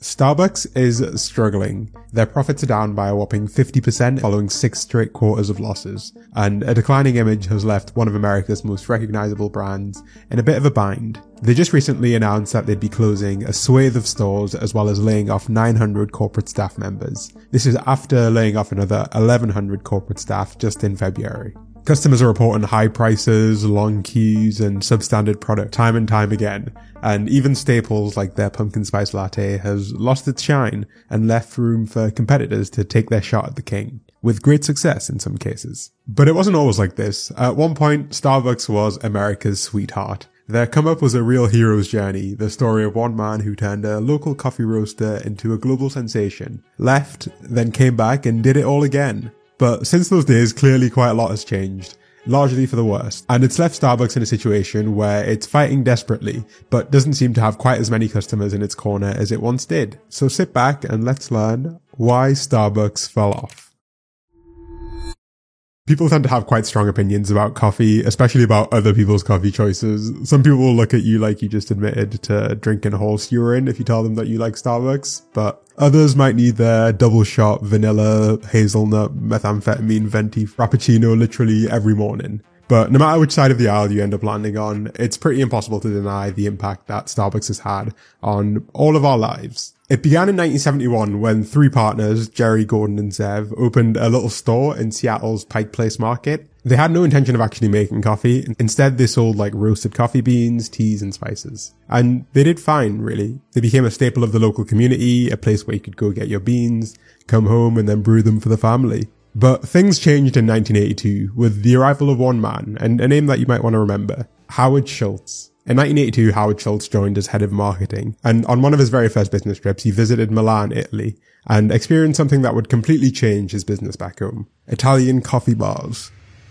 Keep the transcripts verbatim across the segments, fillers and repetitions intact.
Starbucks is struggling. Their profits are down by a whopping fifty percent following six straight quarters of losses, and a declining image has left one of America's most recognizable brands in a bit of a bind. They just recently announced that they'd be closing a swathe of stores as well as laying off nine hundred corporate staff members. This is after laying off another eleven hundred corporate staff just in February. Customers are reporting high prices, long queues, and substandard product time and time again, and even staples like their pumpkin spice latte has lost its shine and left room for competitors to take their shot at the king, with great success in some cases. But it wasn't always like this. At one point, Starbucks was America's sweetheart. Their come up was a real hero's journey, the story of one man who turned a local coffee roaster into a global sensation, left, then came back and did it all again. But since those days, clearly quite a lot has changed, largely for the worst, and it's left Starbucks in a situation where it's fighting desperately, but doesn't seem to have quite as many customers in its corner as it once did. So sit back and let's learn why Starbucks fell off. People tend to have quite strong opinions about coffee, especially about other people's coffee choices. Some people will look at you like you just admitted to drinking horse urine if you tell them that you like Starbucks, but others might need their double shot vanilla, hazelnut, methamphetamine, venti frappuccino literally every morning. But no matter which side of the aisle you end up landing on, it's pretty impossible to deny the impact that Starbucks has had on all of our lives. It began in nineteen seventy-one when three partners, Jerry, Gordon, and Zev, opened a little store in Seattle's Pike Place Market. They had no intention of actually making coffee. Instead, they sold like roasted coffee beans, teas, and spices. And they did fine, really. They became a staple of the local community, a place where you could go get your beans, come home, and then brew them for the family. But things changed in nineteen eighty-two with the arrival of one man, and a name that you might want to remember, Howard Schultz. In nineteen eighty-two, Howard Schultz joined as head of marketing, and on one of his very first business trips, he visited Milan, Italy, and experienced something that would completely change his business back home: Italian coffee bars.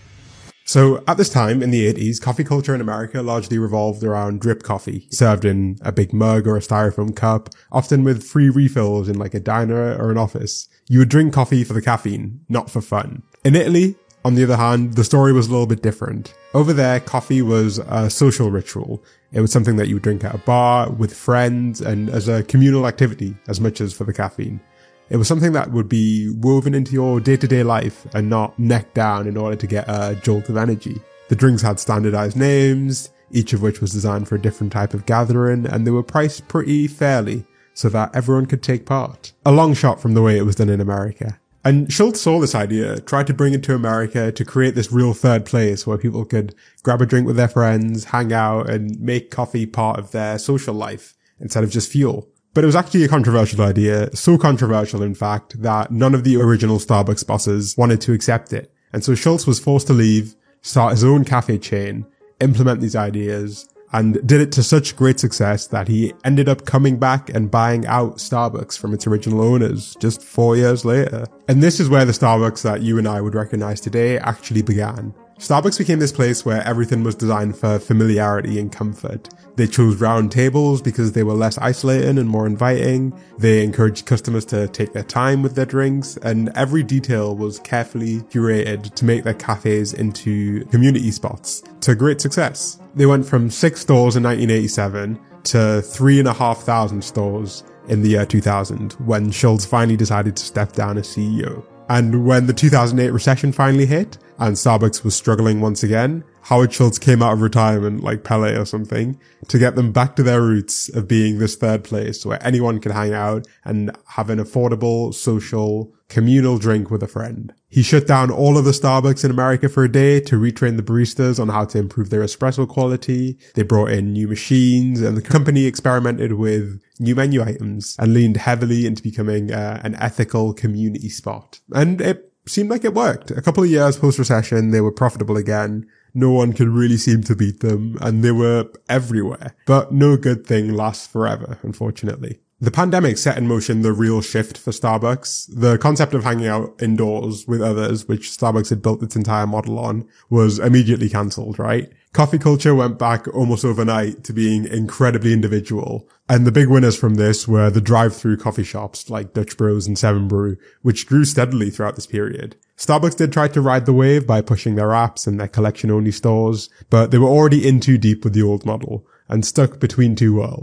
So at this time, in the eighties, coffee culture in America largely revolved around drip coffee, served in a big mug or a styrofoam cup, often with free refills in like a diner or an office. You would drink coffee for the caffeine, not for fun. In Italy, on the other hand, the story was a little bit different. Over there, coffee was a social ritual. It was something that you would drink at a bar, with friends, and as a communal activity, as much as for the caffeine. It was something that would be woven into your day-to-day life and not neck down in order to get a jolt of energy. The drinks had standardized names, each of which was designed for a different type of gathering, and they were priced pretty fairly so that everyone could take part. A long shot from the way it was done in America. And Schultz saw this idea, tried to bring it to America to create this real third place where people could grab a drink with their friends, hang out, and make coffee part of their social life instead of just fuel. But it was actually a controversial idea, so controversial in fact that none of the original Starbucks bosses wanted to accept it. And so Schultz was forced to leave, start his own cafe chain, implement these ideas, and did it to such great success that he ended up coming back and buying out Starbucks from its original owners just four years later. And this is where the Starbucks that you and I would recognize today actually began. Starbucks became this place where everything was designed for familiarity and comfort. They chose round tables because they were less isolating and more inviting. They encouraged customers to take their time with their drinks, and every detail was carefully curated to make their cafes into community spots to great success. They went from six stores in nineteen eighty-seven to three and a half thousand stores in the year two thousand when Schultz finally decided to step down as C E O. And when the two thousand eight recession finally hit and Starbucks was struggling once again, Howard Schultz came out of retirement like Pele or something to get them back to their roots of being this third place where anyone could hang out and have an affordable, social, communal drink with a friend. He shut down all of the Starbucks in America for a day to retrain the baristas on how to improve their espresso quality. They brought in new machines, and the company experimented with new menu items and leaned heavily into becoming uh, an ethical community spot. And it seemed like it worked. A couple of years post-recession, they were profitable again. No one could really seem to beat them, and they were everywhere. But no good thing lasts forever, unfortunately. The pandemic set in motion the real shift for Starbucks. The concept of hanging out indoors with others, which Starbucks had built its entire model on, was immediately cancelled, right? Coffee culture went back almost overnight to being incredibly individual. And the big winners from this were the drive-through coffee shops like Dutch Bros and Seven Brew, which grew steadily throughout this period. Starbucks did try to ride the wave by pushing their apps and their collection-only stores, but they were already in too deep with the old model and stuck between two worlds.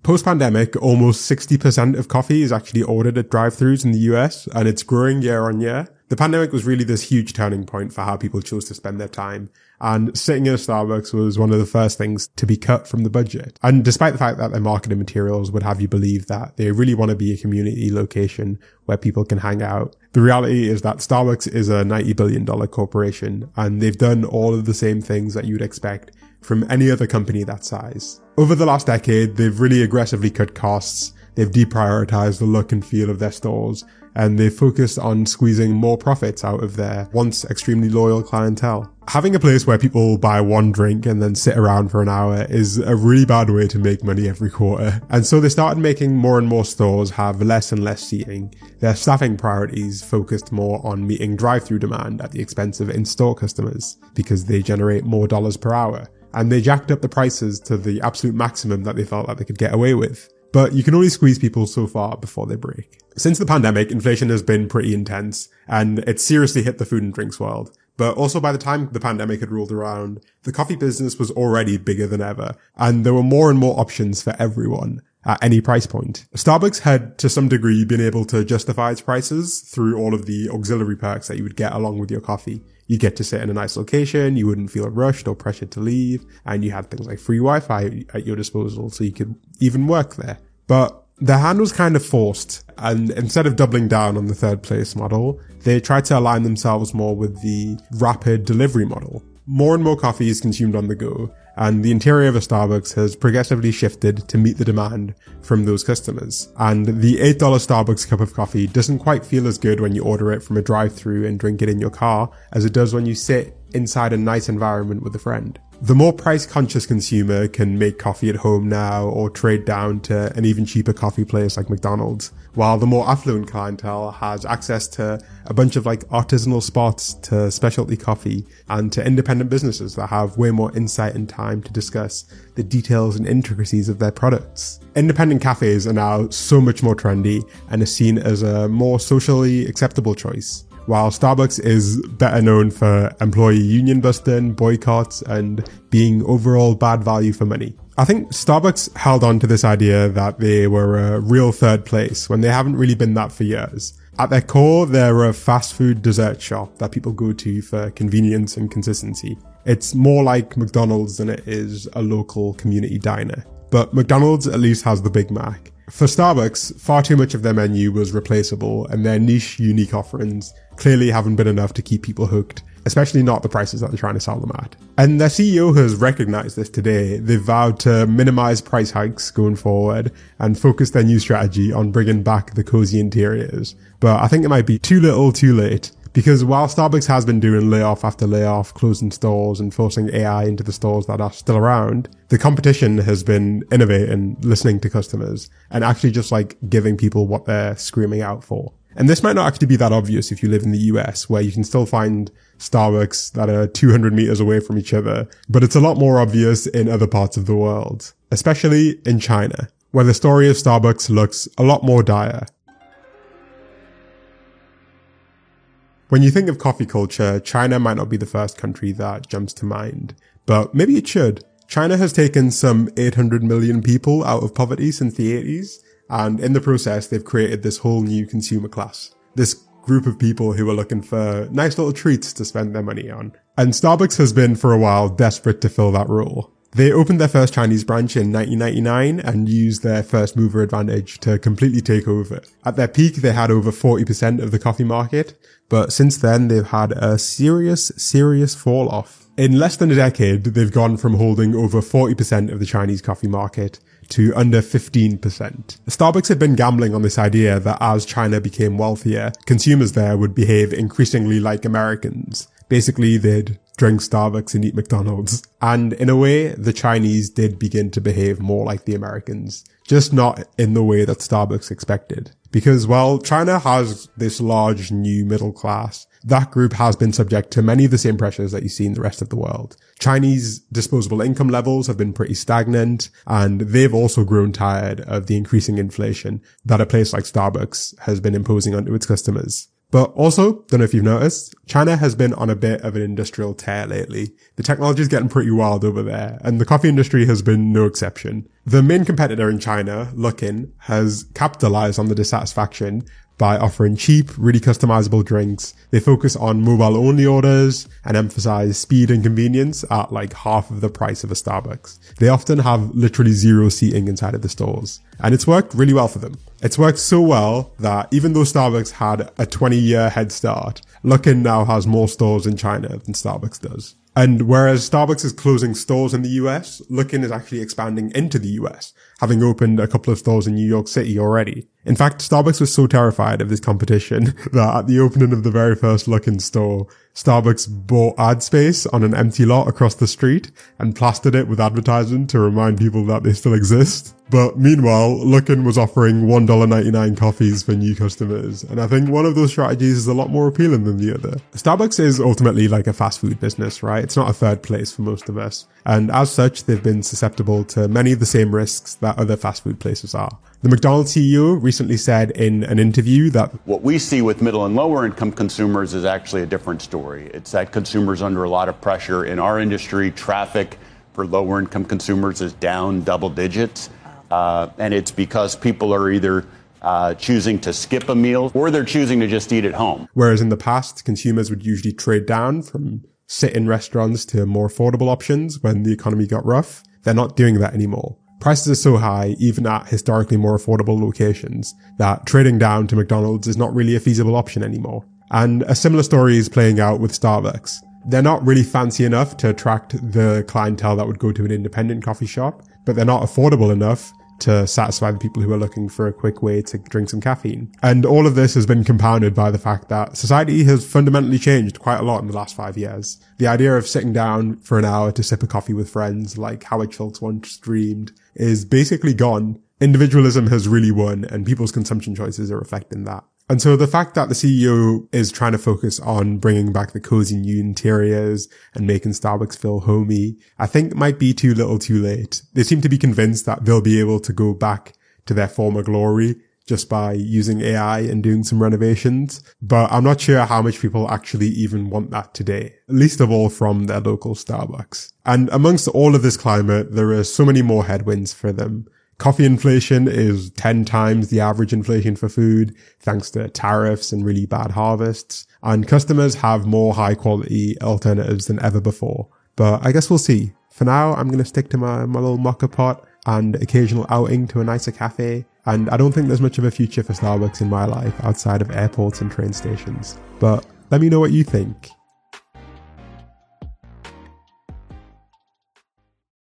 Post-pandemic, almost sixty percent of coffee is actually ordered at drive-thrus in the U S, and it's growing year on year. The pandemic was really this huge turning point for how people chose to spend their time, and sitting in a Starbucks was one of the first things to be cut from the budget. And despite the fact that their marketing materials would have you believe that they really want to be a community location where people can hang out, the reality is that Starbucks is a ninety billion dollars corporation, and they've done all of the same things that you would expect from any other company that size. Over the last decade, they've really aggressively cut costs, they've deprioritized the look and feel of their stores, and they've focused on squeezing more profits out of their once extremely loyal clientele. Having a place where people buy one drink and then sit around for an hour is a really bad way to make money every quarter. And so they started making more and more stores have less and less seating. Their staffing priorities focused more on meeting drive-thru demand at the expense of in-store customers because they generate more dollars per hour. And they jacked up the prices to the absolute maximum that they felt that they could get away with. But you can only squeeze people so far before they break. Since the pandemic, inflation has been pretty intense, and it's seriously hit the food and drinks world. But also by the time the pandemic had rolled around, the coffee business was already bigger than ever, and there were more and more options for everyone at any price point. Starbucks had, to some degree, been able to justify its prices through all of the auxiliary perks that you would get along with your coffee. You get to sit in a nice location, you wouldn't feel rushed or pressured to leave, and you had things like free Wi-Fi at your disposal so you could even work there. But their hand was kind of forced, and instead of doubling down on the third place model, they tried to align themselves more with the rapid delivery model. More and more coffee is consumed on the go, and the interior of a Starbucks has progressively shifted to meet the demand from those customers. And the eight dollars Starbucks cup of coffee doesn't quite feel as good when you order it from a drive-thru and drink it in your car as it does when you sit inside a nice environment with a friend. The more price-conscious consumer can make coffee at home now or trade down to an even cheaper coffee place like McDonald's, while the more affluent clientele has access to a bunch of like artisanal spots, to specialty coffee, and to independent businesses that have way more insight and time to discuss the details and intricacies of their products. Independent cafes are now so much more trendy and are seen as a more socially acceptable choice. While Starbucks is better known for employee union busting, boycotts, and being overall bad value for money. I think Starbucks held on to this idea that they were a real third place when they haven't really been that for years. At their core, they're a fast food dessert shop that people go to for convenience and consistency. It's more like McDonald's than it is a local community diner. But McDonald's at least has the Big Mac. For Starbucks, far too much of their menu was replaceable, and their niche, unique offerings clearly haven't been enough to keep people hooked, especially not the prices that they're trying to sell them at. And their C E O has recognized this today. They've vowed to minimize price hikes going forward and focus their new strategy on bringing back the cozy interiors. But I think it might be too little too late. Because while Starbucks has been doing layoff after layoff, closing stores and forcing A I into the stores that are still around, the competition has been innovating, listening to customers, and actually just like giving people what they're screaming out for. And this might not actually be that obvious if you live in the U S, where you can still find Starbucks that are two hundred meters away from each other, but it's a lot more obvious in other parts of the world, especially in China, where the story of Starbucks looks a lot more dire. When you think of coffee culture, China might not be the first country that jumps to mind, but maybe it should. China has taken some eight hundred million people out of poverty since the eighties, and in the process, they've created this whole new consumer class. This group of people who are looking for nice little treats to spend their money on. And Starbucks has been, for a while, desperate to fill that role. They opened their first Chinese branch in nineteen ninety-nine and used their first mover advantage to completely take over. At their peak, they had over forty percent of the coffee market, but since then they've had a serious, serious fall off. In less than a decade, they've gone from holding over forty percent of the Chinese coffee market to under fifteen percent. Starbucks had been gambling on this idea that as China became wealthier, consumers there would behave increasingly like Americans. Basically, they'd drink Starbucks and eat McDonald's. And in a way, the Chinese did begin to behave more like the Americans, just not in the way that Starbucks expected. Because while China has this large new middle class, that group has been subject to many of the same pressures that you see in the rest of the world. Chinese disposable income levels have been pretty stagnant, and they've also grown tired of the increasing inflation that a place like Starbucks has been imposing onto its customers. But also, don't know if you've noticed, China has been on a bit of an industrial tear lately. The technology is getting pretty wild over there, and the coffee industry has been no exception. The main competitor in China, Luckin, has capitalized on the dissatisfaction by offering cheap, really customizable drinks. They focus on mobile-only orders and emphasize speed and convenience at like half of the price of a Starbucks. They often have literally zero seating inside of the stores, and it's worked really well for them. It's worked so well that even though Starbucks had a twenty-year head start, Luckin now has more stores in China than Starbucks does. And whereas Starbucks is closing stores in the U S, Luckin is actually expanding into the U S, having opened a couple of stores in New York City already. In fact, Starbucks was so terrified of this competition that at the opening of the very first Luckin store, Starbucks bought ad space on an empty lot across the street and plastered it with advertising to remind people that they still exist. But meanwhile, Luckin was offering one dollar ninety-nine coffees for new customers, and I think one of those strategies is a lot more appealing than the other. Starbucks is ultimately like a fast food business, right? It's not a third place for most of us, and as such, they've been susceptible to many of the same risks that other fast food places are. The McDonald's C E O recently said in an interview that what we see with middle and lower income consumers is actually a different story. It's that consumers under a lot of pressure. In our industry, traffic for lower income consumers is down double digits. Uh, and it's because people are either uh, choosing to skip a meal or they're choosing to just eat at home. Whereas in the past, consumers would usually trade down from sit-in restaurants to more affordable options when the economy got rough. They're not doing that anymore. Prices are so high, even at historically more affordable locations, that trading down to McDonald's is not really a feasible option anymore. And a similar story is playing out with Starbucks. They're not really fancy enough to attract the clientele that would go to an independent coffee shop, but they're not affordable enough to satisfy the people who are looking for a quick way to drink some caffeine. And all of this has been compounded by the fact that society has fundamentally changed quite a lot in the last five years. The idea of sitting down for an hour to sip a coffee with friends, like Howard Schultz once dreamed, is basically gone. Individualism has really won, and people's consumption choices are reflecting that. And so the fact that the C E O is trying to focus on bringing back the cozy new interiors and making Starbucks feel homey, I think might be too little too late. They seem to be convinced that they'll be able to go back to their former glory just by using A I and doing some renovations. But I'm not sure how much people actually even want that today, least of all from their local Starbucks. And amongst all of this climate, there are so many more headwinds for them. Coffee inflation is ten times the average inflation for food, thanks to tariffs and really bad harvests. And customers have more high quality alternatives than ever before. But I guess we'll see. For now, I'm going to stick to my, my little mocha pot and occasional outing to a nicer cafe. And I don't think there's much of a future for Starbucks in my life outside of airports and train stations. But let me know what you think.